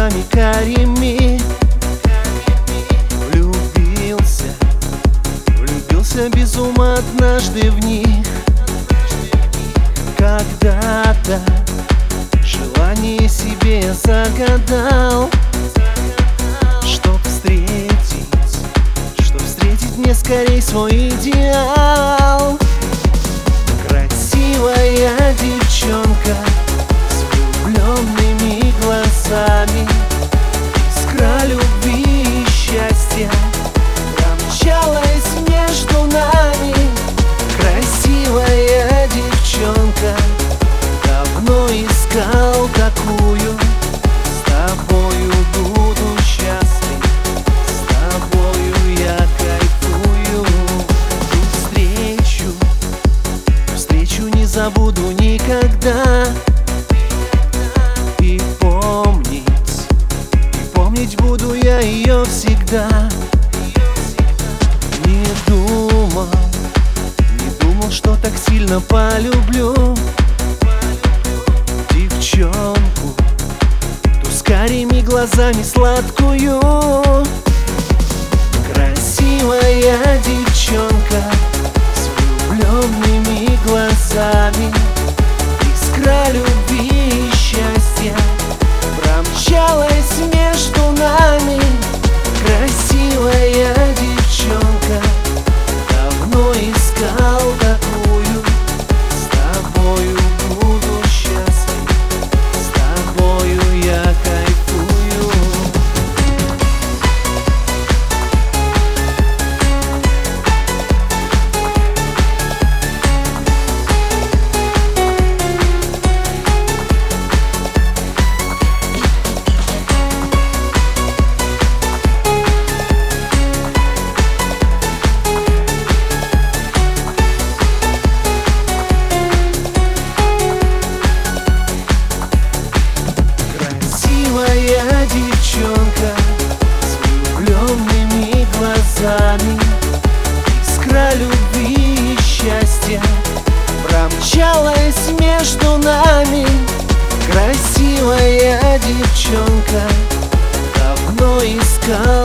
глазами карими. Влюбился без ума однажды в них. Когда-то желание себе я загадал, чтоб встретить мне скорей свой идеал. Красивая девчонка с влюбленными глазами, искра любви и счастья промчалась между нами. Красивая девчонка, давно искал такую. С тобою буду счастлив, с тобою я кайфую. Ту встречу не забуду никогда. И помнить буду я ее всегда. Не думал, что так сильно полюблю девчонку, ту с карими глазами сладкую. Красивая девчонка с влюбленными глазами, искра любви и счастья промчалась между нами. Красивая девчонка, давно искал такую. С тобою буду счастлив, с тобою я кайфую. Красивая девчонка с влюбленными глазами, искра любви и счастья промчалась между нами. Красивая девчонка, давно искал